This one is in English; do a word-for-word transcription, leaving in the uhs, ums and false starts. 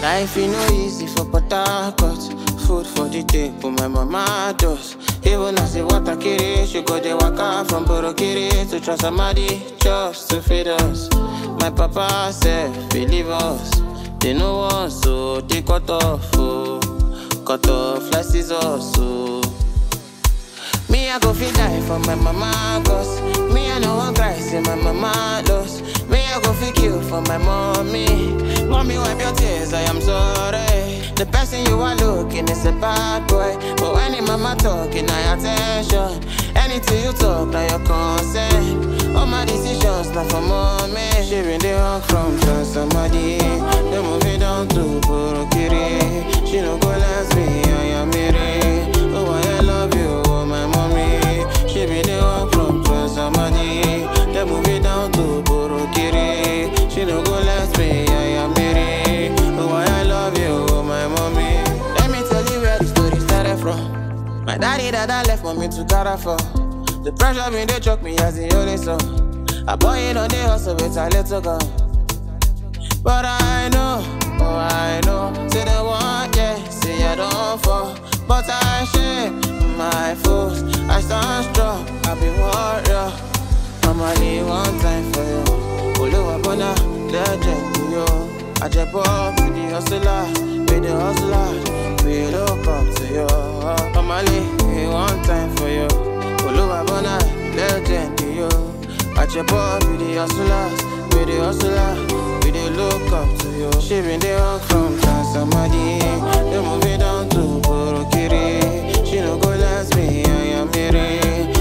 Life is no easy for Port food for the day, but my mama does. Even as the water carry, she go the waka from Borokiri to Trasamadi just to feed us. My papa said, believe us. They know us, so they cut off, oh. Cut off like scissors, so me, I go feel die for my mama, cause me, I know one cry, say my mama lost. Me, I go feel kill for my mommy. Mommy, wipe your tears, I am sorry. The person you are looking is a bad boy, but when your mama talking, I attention. Anything you talk, now your consent. All my decisions, not for mommy. She been the hug from somebody. They move it down to Borokiri. She no go last me, I am Mary. Oh, I love you, oh, my mommy. She been the hug from somebody. They move it down to Borokiri. She no go last me, I am Mary. Oh, I love you, oh, my mommy. Let me tell you where the story started from. My daddy that I left mommy to Carrefour. The pressure been they choke me as the only son. I boy it on the hustle with a little gun. But I know, oh I know. Say the one, yeah, say I don't fall. But I share my foes. I stand strong, I be warrior. I'm only one time for you. Oluwa bona, legend to you. I jump up with the hustler, with the hustler. We look up to you. I'm only one time for you. Oluwa bona, legend to you. I jump up with the hustlers, with the hustler. We dey look up to you. She been the hug from Transamadi. They move it down to Borokiri. She no go last me, I am Mary.